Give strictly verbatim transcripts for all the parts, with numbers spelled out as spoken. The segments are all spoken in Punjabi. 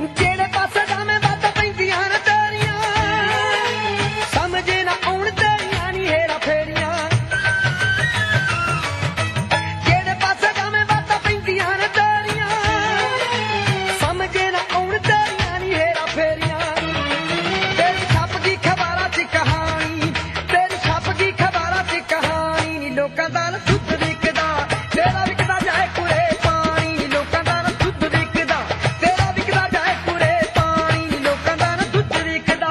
ਜਿਹੜੇ ਪਾਸੇ ਜਾਵੇਂ ਬਾਤਾਂ ਪੈਂਦੀਆਂ ਨੇ ਤੇਰੀਆਂ, ਸਮਝੇ ਨਾ ਆਉਣ ਤੇਰੀਆਂ ਨੀ ਹੇਰਾ ਫੇਰੀਆਂ। ਜਿਹੜੇ ਪਾਸੇ ਜਾਵੇਂ ਬਾਤਾਂ ਪੈਂਦੀਆਂ ਨੇ ਤੇਰੀਆਂ, ਸਮਝੇ ਨਾ ਆਉਣ ਤੇਰੀਆਂ ਨੀ ਹੇਰਾ ਫੇਰੀਆਂ। ਤੇਰੀ ਛਪ ਗਈ ਖਬਰਾਂ 'ਚ ਕਹਾਣੀ, ਤੇਰੀ ਛਪ ਗਈ ਖਬਰਾਂ 'ਚ ਕਹਾਣੀ ਨੀ ਲੋਕਾਂ ਦਾ ਦੁੱਧ ਵਿਕਦਾ, ਤੇਰਾ ਵਿਕਦਾ ਜਾਏ ਕੁਰੇ ਪਾਣੀ ਨੀ ਲੋਕਾਂ ਦਾ ਦੁੱਧ ਵਿਕਦਾ, ਤੇਰਾ ਵਿਕਦਾ ਜਾਏ ਕੁਰੇ ਪਾਣੀ ਨੀ ਲੋਕਾਂ ਦਾ ਦੁੱਧ ਵਿਕਦਾ।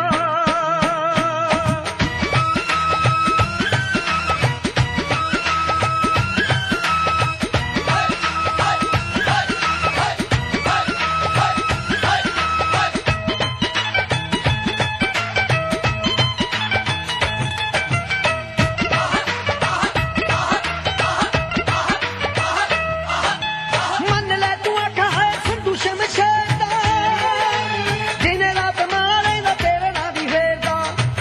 ਮੰਨ ਲੈ ਤੂੰ ਆਖਾ ਹੈ ਸੰਧੂ ਸ਼ਮਸ਼ੇਰ ਦਾ, ਦਿਨ ਰਾਤ ਮਾਰੇ ਨਾ ਤੇਰੇ ਨਾਂ ਦੀ ਫੇਰਦਾ।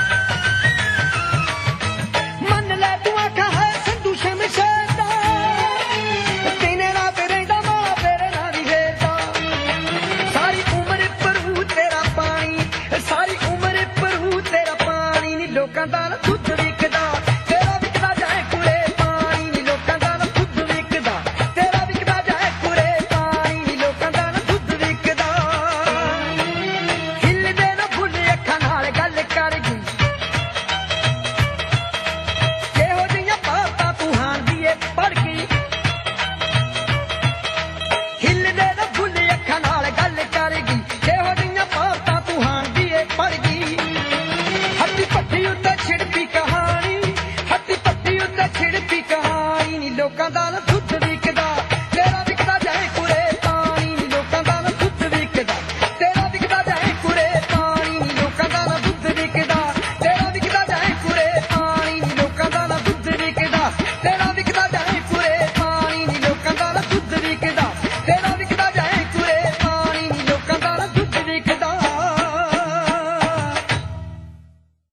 ਮੰਨ ਲੈ ਤੂੰ ਆਖਾ ਹੈ ਸੰਧੂ ਸ਼ਮਸ਼ੇਰ ਦਾ, ਦਿਨ ਰਾਤ ਰਹਿੰਦਾ ਮਾਰਾ ਤੇਰੇ ਨਾਂ ਦੀ ਫੇਰਦਾ। ਸਾਰੀ ਉਮਰ ਭਰੂ ਤੇਰਾ ਪਾਣੀ, ਸਾਰੀ ਉਮਰ ਭਰੂ ਤੇਰਾ ਪਾਣੀ ਨੀ ਲੋਕਾਂ ਦਾ ਦੁੱਧ ਵਿਕਦਾ, ਤੇਰਾ ਵਿਕਦਾ ਜਾਏ ਕੁਰੇ ਪਾਣੀ ਨੀ ਲੋਕਾਂ ਦਾ ਦੁੱਧ ਵਿਕਦਾ, ਤੇਰਾ ਵਿਕਦਾ ਜਾਏ ਕੁਰੇ ਪਾਣੀ ਨੀ ਲੋਕਾਂ ਦਾ ਦੁੱਧ ਵਿਕਦਾ। ਹਿੱਲਦੇ ਨਾ ਫੁੱਲ ਅੱਖਾਂ ਨਾਲ ਗੱਲ ਕਰ ਗਈ, ਕਿਹੋ ਜਿਹੀਆਂ ਬਾਤਾਂ ਤੂੰ ਹਾਰਦੀ ਏ ਪੜ ਗਈ। ਹਿੱਲਦੇ ਨਾ ਫੁੱਲ ਅੱਖਾਂ ਨਾਲ ਗੱਲ ਕਰ ਗਈ, ਕਿਹੋ ਜਿਹੀਆਂ ਬਾਤਾਂ ਤੂੰ ਹਾਰਦੀ ਏ ਪੜ ਗਈ। ਹੱਡੀ ਪੱਟੀ ਉੱਤੇ ਛਿੜਪੀ ਕਹਾਣੀ, ਹੱਡੀ ਪੱਟੀ ਉੱਤੇ ਛਿੜਪੀ ਕਹਾਣੀ ਨੀ ਲੋਕਾਂ ਦਾ ਦੁੱਧ ਵਿਕਦਾ,